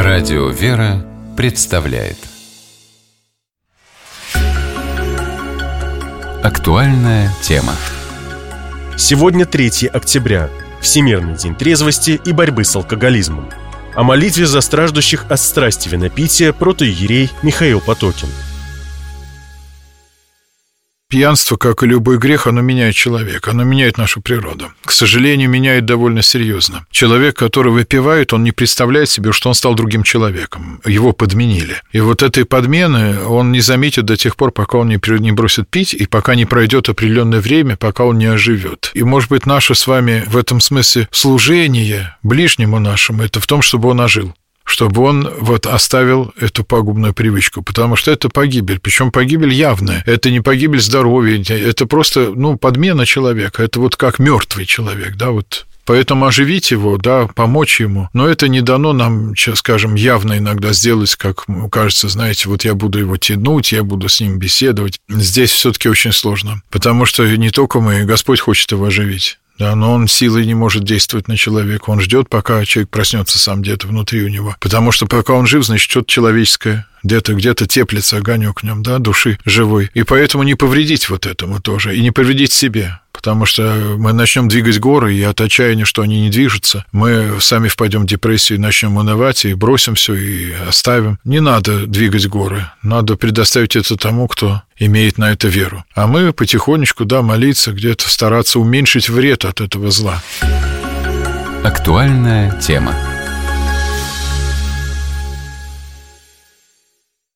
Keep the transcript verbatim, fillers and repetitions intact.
Радио «Вера» представляет актуальная тема. Сегодня третьего октября, Всемирный день трезвости и борьбы с алкоголизмом. О молитве за страждущих от страсти винопития протоиерей Михаил Потокин. Пьянство, как и любой грех, оно меняет человека, оно меняет нашу природу. К сожалению, меняет довольно серьезно. Человек, который выпивает, он не представляет себе, что он стал другим человеком. Его подменили. И вот этой подмены он не заметит до тех пор, пока он не бросит пить, и пока не пройдет определенное время, пока он не оживет. И, может быть, наше с вами в этом смысле служение ближнему нашему, это в том, чтобы он ожил, чтобы он вот оставил эту пагубную привычку, потому что это погибель, причем погибель явная, это не погибель здоровья, это просто, ну, подмена человека, это вот как мертвый человек, да, вот. Поэтому оживить его, да, помочь ему. Но это не дано нам, скажем, явно иногда сделать, как кажется, знаете, вот я буду его тянуть, я буду с ним беседовать. Здесь все-таки очень сложно, потому что не только мы, Господь хочет его оживить. Да, но он силой не может действовать на человека. Он ждет, пока человек проснется сам где-то внутри у него. Потому что пока он жив, значит, что-то человеческое. Где-то, где-то теплится огонек в нем, да, души живой. И поэтому не повредить вот этому тоже. И не повредить себе. Потому что мы начнем двигать горы, и от отчаяния, что они не движутся, мы сами впадем в депрессию и начнем унывать, и бросим все, и оставим. Не надо двигать горы. Надо предоставить это тому, кто имеет на это веру. А мы потихонечку, да, молиться, где-то стараться уменьшить вред от этого зла. Актуальная тема.